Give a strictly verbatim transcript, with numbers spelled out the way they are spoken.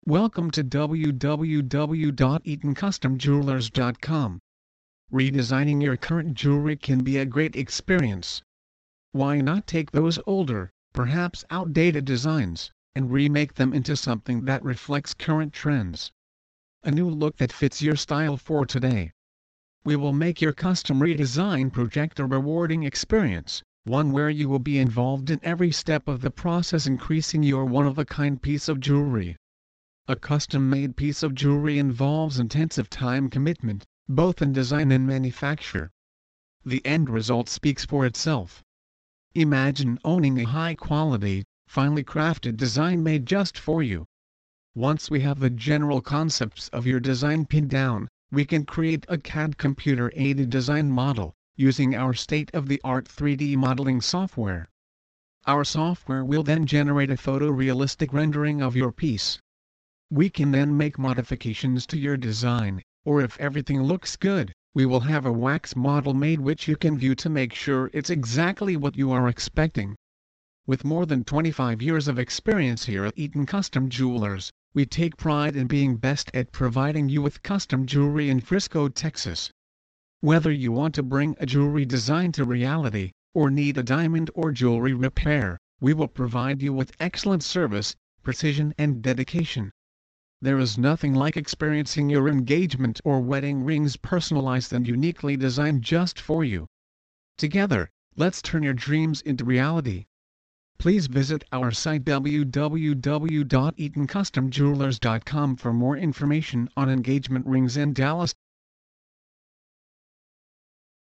Welcome to w w w dot eaton custom jewelers dot com. Redesigning your current jewelry can be a great experience. Why not take those older, perhaps outdated designs, and remake them into something that reflects current trends? A new look that fits your style for today. We will make your custom redesign project a rewarding experience, one where you will be involved in every step of the process, increasing your one-of-a-kind piece of jewelry. A custom-made piece of jewelry involves intensive time commitment, both in design and manufacture. The end result speaks for itself. Imagine owning a high-quality, finely crafted design made just for you. Once we have the general concepts of your design pinned down, we can create a C A D computer-aided design model, using our state-of-the-art three D modeling software. Our software will then generate a photorealistic rendering of your piece. We can then make modifications to your design, or if everything looks good, we will have a wax model made which you can view to make sure it's exactly what you are expecting. With more than twenty-five years of experience here at Eaton Custom Jewelers, we take pride in being best at providing you with custom jewelry in Frisco, Texas. Whether you want to bring a jewelry design to reality, or need a diamond or jewelry repair, we will provide you with excellent service, precision and dedication. There is nothing like experiencing your engagement or wedding rings personalized and uniquely designed just for you. Together, let's turn your dreams into reality. Please visit our site w w w dot eaton custom jewelers dot com for more information on engagement rings in Dallas,